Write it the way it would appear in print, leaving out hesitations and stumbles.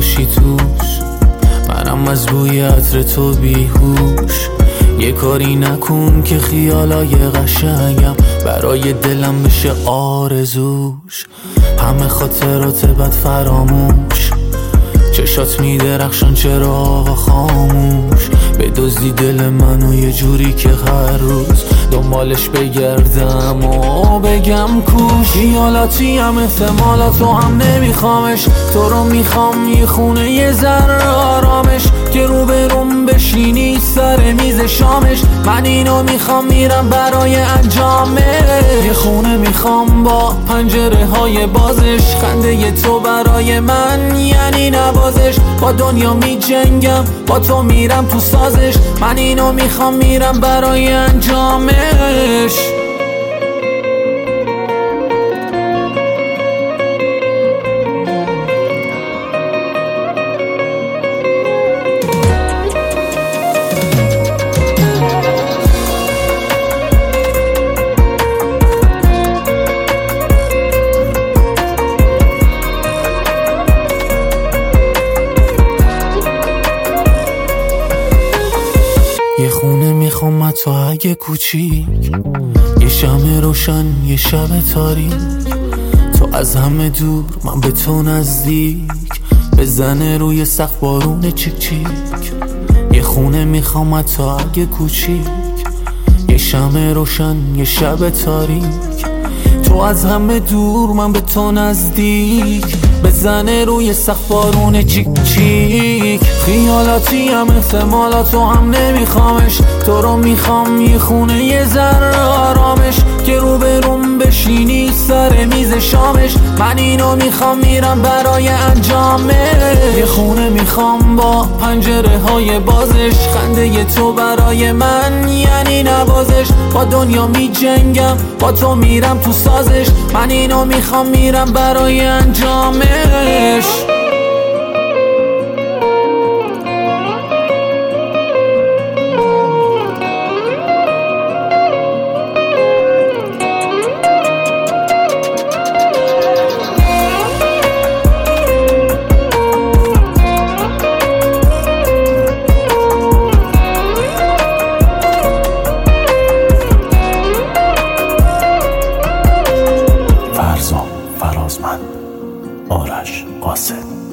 باشی توش، منم از بوی عطر تو بیهوش. یه کاری نکن که خیالای قشنگم برای دلم بشه آرزوش. همه خاطرات بد فراموش، چشات میدرخشن چراغ خاموش. بدزدی دل منو یه جوری که هر روز دنبالش بگردم و بگم کوش. خیالاتیم احتمالاتو هم نمیخوامش، تو رو میخوام یه خونه یه ذره آرامش، که رو به روم بشینی سر میز شامش. من اینو میخوام میرم برای انجامش. یه خونه میخوام با پنجره های بازش، خنده تو برای من یعنی نوازش. با دنیا میجنگم با تو میرم تو سازش، من اینو میخوام میرم برای انجامش. یه خونه میخوام تو اگه کوچیک، یه شمع روشن یه شب تاریک. تو از همه دور من به تو نزدیک، بزنه روی سقف بارون چیک چیک. یه خونه میخوام تو اگه کوچیک، یه شمع روشن یه شب تاریک. تو از همه دور من به تو نزدیک، بزنه روی سقف بارون چیک چیک. خیالاتیم احتمالاتو هم نمیخوامش، تو رو میخوام یه خونه یه ذره آرامش، که رو به روم بشینی سر میز شامش. من اینو میخوام میرم برای انجامش. یه خونه میخوام با پنجره های بازش، خنده تو برای من یعنی نوازش. با دنیا میجنگم با تو میرم تو سازش، من اینو میخوام میرم برای انجامش. فرزام فرازمند، آرش قاسم.